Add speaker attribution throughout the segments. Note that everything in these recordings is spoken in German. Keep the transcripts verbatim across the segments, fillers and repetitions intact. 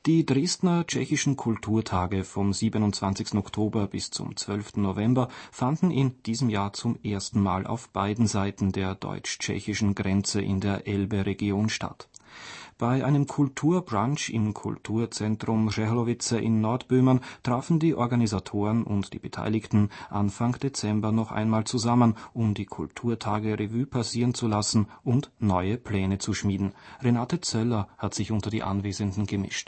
Speaker 1: Die Dresdner Tschechischen Kulturtage vom siebenundzwanzigsten Oktober bis zum zwölften November fanden in diesem Jahr zum ersten Mal auf beiden Seiten der deutsch-tschechischen Grenze in der Elbe-Region statt. Bei einem Kulturbrunch im Kulturzentrum Řehlovice in Nordböhmen trafen die Organisatoren und die Beteiligten Anfang Dezember noch einmal zusammen, um die Kulturtage Revue passieren zu lassen und neue Pläne zu schmieden. Renate Zöller hat sich unter die Anwesenden gemischt.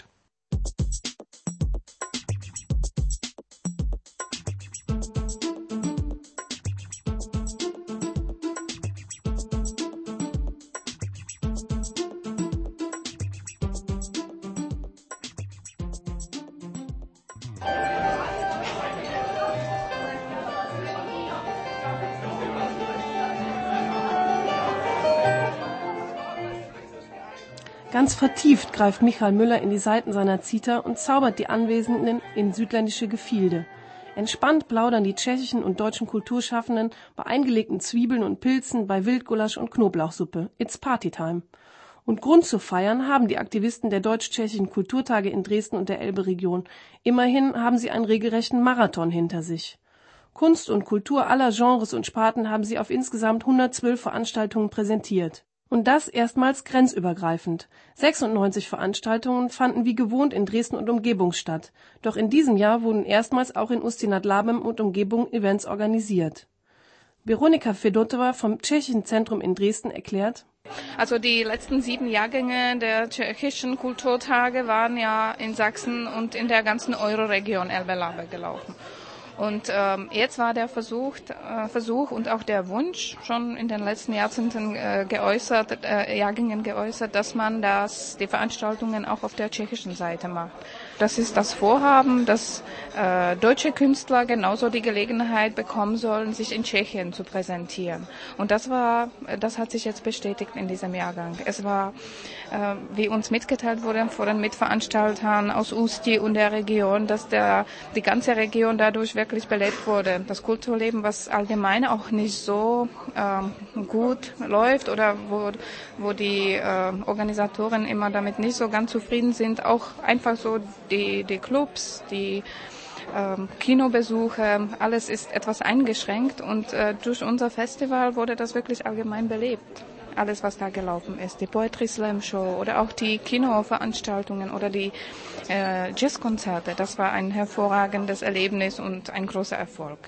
Speaker 2: Ganz vertieft greift Michael Müller in die Saiten seiner Zither und zaubert die Anwesenden in südländische Gefilde. Entspannt plaudern die tschechischen und deutschen Kulturschaffenden bei eingelegten Zwiebeln und Pilzen, bei Wildgulasch und Knoblauchsuppe. It's Partytime. Und Grund zu feiern haben die Aktivisten der deutsch-tschechischen Kulturtage in Dresden und der Elbe-Region. Immerhin haben sie einen regelrechten Marathon hinter sich. Kunst und Kultur aller Genres und Sparten haben sie auf insgesamt hundertzwölf Veranstaltungen präsentiert. Und das erstmals grenzübergreifend. sechsundneunzig Veranstaltungen fanden wie gewohnt in Dresden und Umgebung statt. Doch in diesem Jahr wurden erstmals auch in Ústí-nad-Labem und Umgebung Events organisiert. Veronika Fedotova vom Tschechischen Zentrum in Dresden erklärt:
Speaker 3: Also die letzten sieben Jahrgänge der tschechischen Kulturtage waren ja in Sachsen und in der ganzen Euroregion Elbe-Labe gelaufen. Und ähm, jetzt war der Versuch, äh, Versuch und auch der Wunsch schon in den letzten Jahrzehnten äh, geäußert, äh, Jahrgängen geäußert, dass man das, die Veranstaltungen auch auf der tschechischen Seite macht. Das ist das Vorhaben, dass äh, deutsche Künstler genauso die Gelegenheit bekommen sollen, sich in Tschechien zu präsentieren. Und das war, das hat sich jetzt bestätigt in diesem Jahrgang. Es war, äh, wie uns mitgeteilt wurde von den Mitveranstaltern aus Ústí und der Region, dass der, die ganze Region dadurch wirklich belebt wurde. Das Kulturleben, was allgemein auch nicht so äh, gut läuft oder wo, wo die äh, Organisatoren immer damit nicht so ganz zufrieden sind, auch einfach so die, die Clubs, die ähm, Kinobesuche, alles ist etwas eingeschränkt und äh, durch unser Festival wurde das wirklich allgemein belebt. Alles, was da gelaufen ist, die Poetry Slam Show oder auch die Kinoveranstaltungen oder die äh, Jazzkonzerte, das war ein hervorragendes Erlebnis und ein großer Erfolg.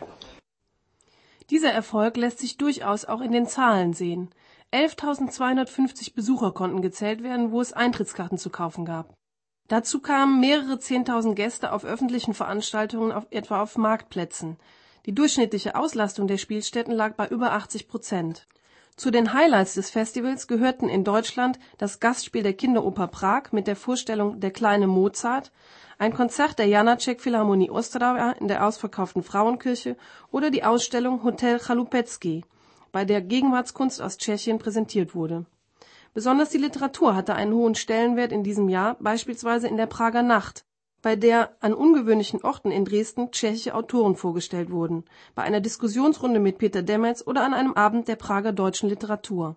Speaker 2: Dieser Erfolg lässt sich durchaus auch in den Zahlen sehen. elftausendzweihundertfünfzig Besucher konnten gezählt werden, wo es Eintrittskarten zu kaufen gab. Dazu kamen mehrere Zehntausend Gäste auf öffentlichen Veranstaltungen, auf, etwa auf Marktplätzen. Die durchschnittliche Auslastung der Spielstätten lag bei über achtzig Prozent. Zu den Highlights des Festivals gehörten in Deutschland das Gastspiel der Kinderoper Prag mit der Vorstellung Der kleine Mozart, ein Konzert der Janáček Philharmonie Ostrava in der ausverkauften Frauenkirche oder die Ausstellung Hotel Chalupecki, bei der Gegenwartskunst aus Tschechien präsentiert wurde. Besonders die Literatur hatte einen hohen Stellenwert in diesem Jahr, beispielsweise in der Prager Nacht, bei der an ungewöhnlichen Orten in Dresden tschechische Autoren vorgestellt wurden, bei einer Diskussionsrunde mit Peter Demetz oder an einem Abend der Prager deutschen Literatur.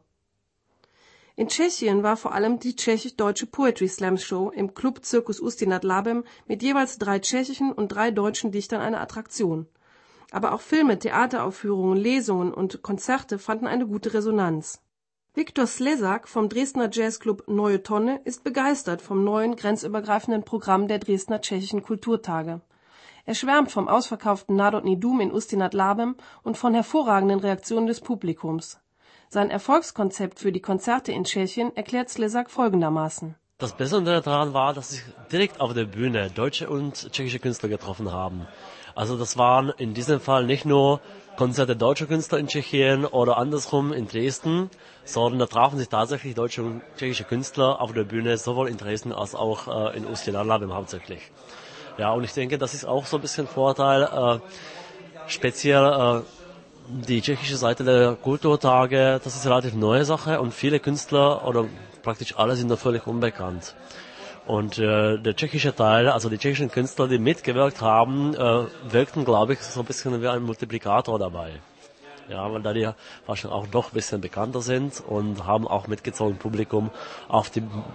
Speaker 2: In Tschechien war vor allem die tschechisch-deutsche Poetry Slam Show im Club Circus Ústí-nad-Labem mit jeweils drei tschechischen und drei deutschen Dichtern eine Attraktion. Aber auch Filme, Theateraufführungen, Lesungen und Konzerte fanden eine gute Resonanz. Viktor Slezak vom Dresdner Jazzclub Neue Tonne ist begeistert vom neuen grenzübergreifenden Programm der Dresdner Tschechischen Kulturtage. Er schwärmt vom ausverkauften Národní dům in Ústí-nad-Labem und von hervorragenden Reaktionen des Publikums. Sein Erfolgskonzept für die Konzerte in Tschechien erklärt Slezak folgendermaßen:
Speaker 4: Das Besondere daran war, dass sich direkt auf der Bühne deutsche und tschechische Künstler getroffen haben. Also das waren in diesem Fall nicht nur Konzerte deutscher Künstler in Tschechien oder andersrum in Dresden, sondern da trafen sich tatsächlich deutsche und tschechische Künstler auf der Bühne, sowohl in Dresden als auch äh, in Ústí-nad-Labem hauptsächlich. Ja, und ich denke, das ist auch so ein bisschen Vorteil, äh, speziell äh, die tschechische Seite der Kulturtage, das ist eine relativ neue Sache und viele Künstler oder praktisch alle sind da völlig unbekannt. Und äh, der tschechische Teil, also die tschechischen Künstler, die mitgewirkt haben, äh, wirkten, glaube ich, so ein bisschen wie ein Multiplikator dabei. Ja, weil da die wahrscheinlich auch doch ein bisschen bekannter sind und haben auch mitgezogen Publikum auf die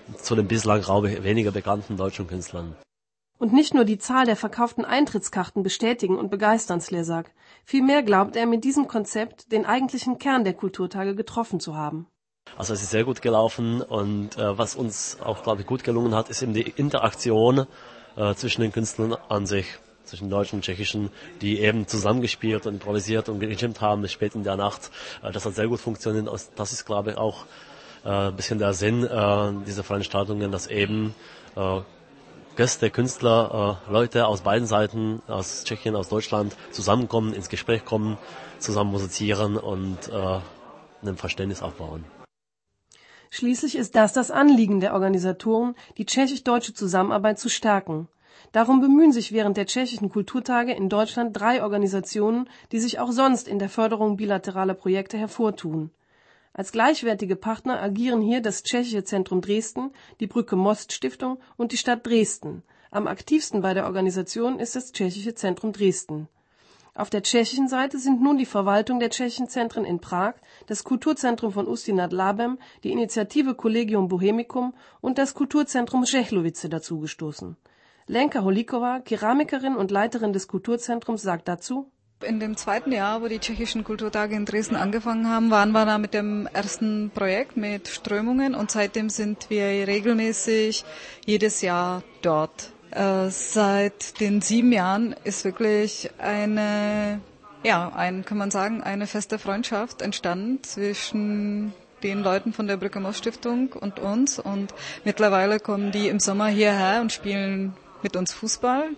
Speaker 4: zu den bislang weniger bekannten deutschen Künstlern.
Speaker 2: Und nicht nur die Zahl der verkauften Eintrittskarten bestätigen und begeistern Slezak. Vielmehr glaubt er, mit diesem Konzept den eigentlichen Kern der Kulturtage getroffen zu haben.
Speaker 4: Also es ist sehr gut gelaufen und äh, was uns auch, glaube ich, gut gelungen hat, ist eben die Interaktion äh, zwischen den Künstlern an sich, zwischen Deutschen und Tschechischen, die eben zusammengespielt und improvisiert und gejimmt haben bis spät in der Nacht. Äh, das hat sehr gut funktioniert. Das ist, glaube ich, auch äh, ein bisschen der Sinn äh, dieser Veranstaltungen, dass eben äh, Gäste, Künstler, äh, Leute aus beiden Seiten, aus Tschechien, aus Deutschland, zusammenkommen, ins Gespräch kommen, zusammen musizieren und äh, ein Verständnis aufbauen.
Speaker 2: Schließlich ist das das Anliegen der Organisatoren, die tschechisch-deutsche Zusammenarbeit zu stärken. Darum bemühen sich während der tschechischen Kulturtage in Deutschland drei Organisationen, die sich auch sonst in der Förderung bilateraler Projekte hervortun. Als gleichwertige Partner agieren hier das Tschechische Zentrum Dresden, die Brücke Most Stiftung und die Stadt Dresden. Am aktivsten bei der Organisation ist das Tschechische Zentrum Dresden. Auf der tschechischen Seite sind nun die Verwaltung der tschechischen Zentren in Prag, das Kulturzentrum von Ústí nad Labem, die Initiative Collegium Bohemicum und das Kulturzentrum Řehlovice dazugestoßen. Lenka Holíková, Keramikerin und Leiterin des Kulturzentrums, sagt dazu:
Speaker 5: In dem zweiten Jahr, wo die tschechischen Kulturtage in Dresden angefangen haben, waren wir da mit dem ersten Projekt mit Strömungen und seitdem sind wir regelmäßig jedes Jahr dort. Äh, seit den sieben Jahren ist wirklich eine, ja, ein, kann man sagen, eine feste Freundschaft entstanden zwischen den Leuten von der Brücke Most Stiftung und uns und mittlerweile kommen die im Sommer hierher und spielen mit uns Fußball.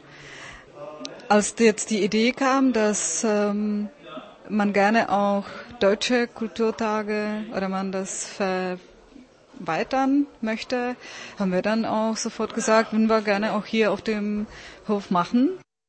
Speaker 5: Als jetzt die Idee kam, dass ähm, man gerne auch deutsche Kulturtage oder man das verweitern möchte, haben wir dann auch sofort gesagt, würden wir gerne auch hier auf dem Hof machen.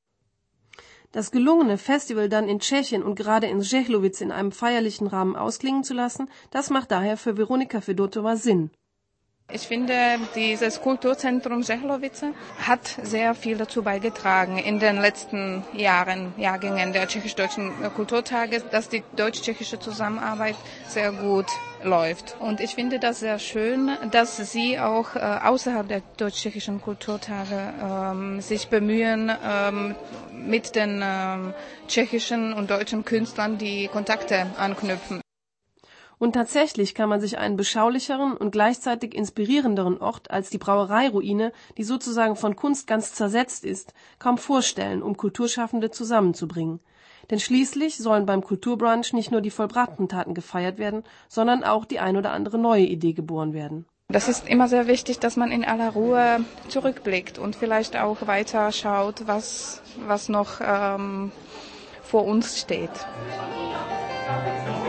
Speaker 2: Das gelungene Festival dann in Tschechien und gerade in Řehlovice in einem feierlichen Rahmen ausklingen zu lassen, das macht daher für Veronika Fedotova Sinn.
Speaker 3: Ich finde, dieses Kulturzentrum Řehlovice hat sehr viel dazu beigetragen in den letzten Jahren, Jahrgängen der tschechisch-deutschen Kulturtage, dass die deutsch-tschechische Zusammenarbeit sehr gut läuft. Und ich finde das sehr schön, dass Sie auch äh, außerhalb der deutsch-tschechischen Kulturtage ähm, sich bemühen, ähm, mit den ähm, tschechischen und deutschen Künstlern die Kontakte anknüpfen.
Speaker 2: Und tatsächlich kann man sich einen beschaulicheren und gleichzeitig inspirierenderen Ort als die Brauereiruine, die sozusagen von Kunst ganz zersetzt ist, kaum vorstellen, um Kulturschaffende zusammenzubringen. Denn schließlich sollen beim Kulturbrunch nicht nur die vollbrachten Taten gefeiert werden, sondern auch die ein oder andere neue Idee geboren werden.
Speaker 3: Das ist immer sehr wichtig, dass man in aller Ruhe zurückblickt und vielleicht auch weiter schaut, was, was noch ähm, vor uns steht.